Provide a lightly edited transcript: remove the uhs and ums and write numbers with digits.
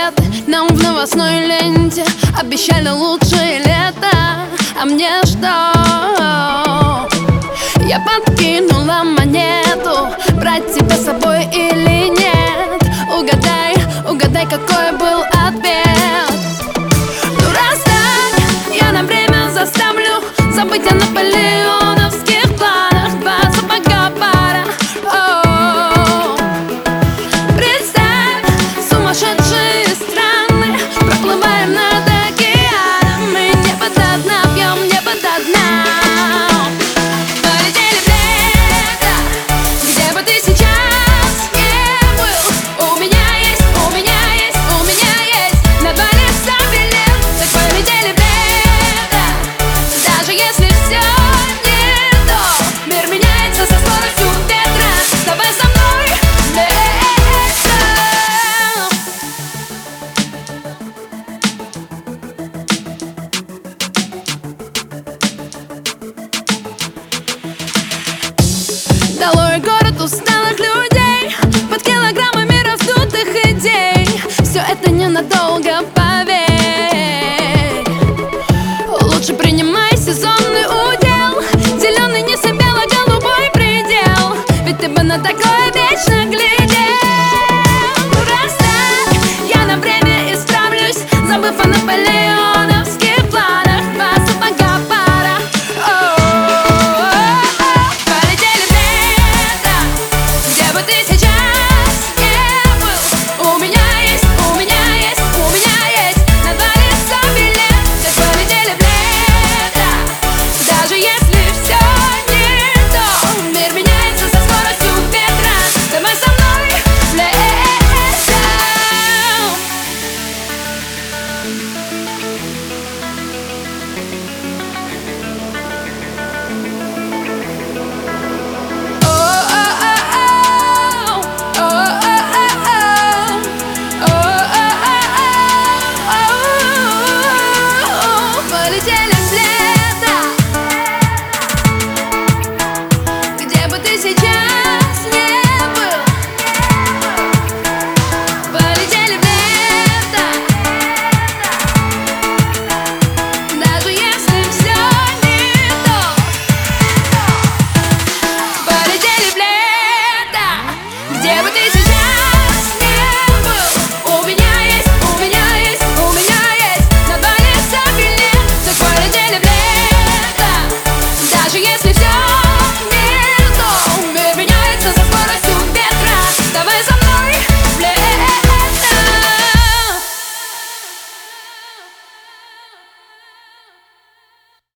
газеты, нам в новостной ленте обещали лучшее лето. А мне что? Я подкинула монету, брать тебя с собой или нет. Угадай, угадай, какой был ответ. Ну раз так, я на время заставлю забыть о наполеоновских планах. Два сапога пара. Представь, сумасшедшие страны, проплываем над океаном. Мы небо до дна, пьем небо до дна. Полетели в лето, где бы ты сейчас не был. У меня есть, у меня есть, у меня есть на 2 леса билет. Так полетели в лето, даже если все не то. Мир меняется со скоростью ветра. Давай со мной лето. Долой город усталых людей под килограммами раздутых идей. Все это ненадолго.